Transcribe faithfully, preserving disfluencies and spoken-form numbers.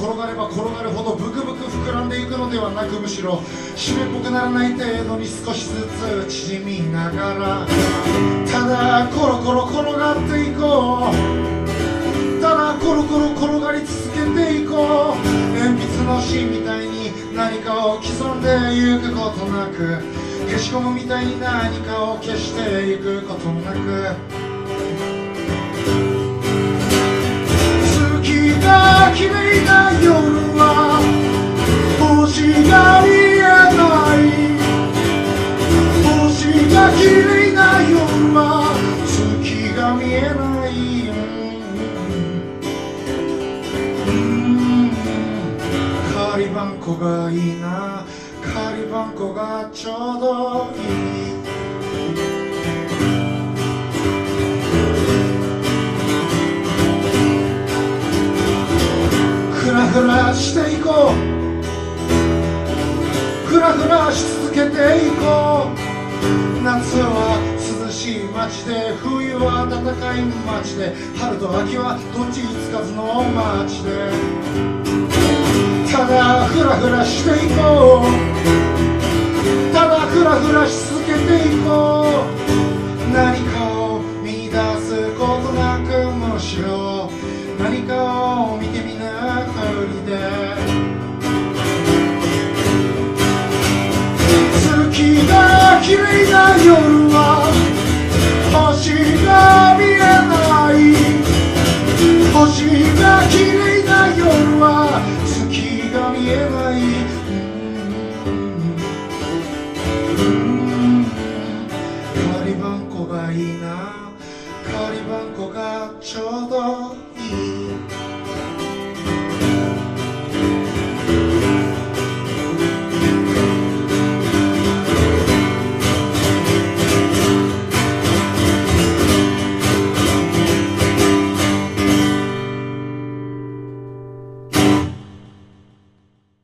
転がれば転がるほどブクブク膨らんでいくのではなく、むしろ湿っぽくならない程度に少しずつ縮みながら、ただコロコロ転がっていこう、ただコロコロ転がり続けていこう。鉛筆の芯みたいに何かを刻んでゆくことなく、消しゴムみたいに何かを消していくことなく、月が綺麗な夜は星が見えない、星が綺麗な夜は月が見えない、うん、仮番号がいいな、仮番号がちょうどいい。ふらふらしていこう、ふらふらし続けていこう。夏は涼しい街で、冬は暖かい街で、春と秋はどっちつかずの街で、ただふらふらしていこう、ただふらふらし続けていこう。何かを見出すことなく、むしろ何かを見てみなふりで、月が綺麗な夜は星が見えない、星が綺麗な夜は月が見えない、うん、仮番号がいいな、仮番号がちょうど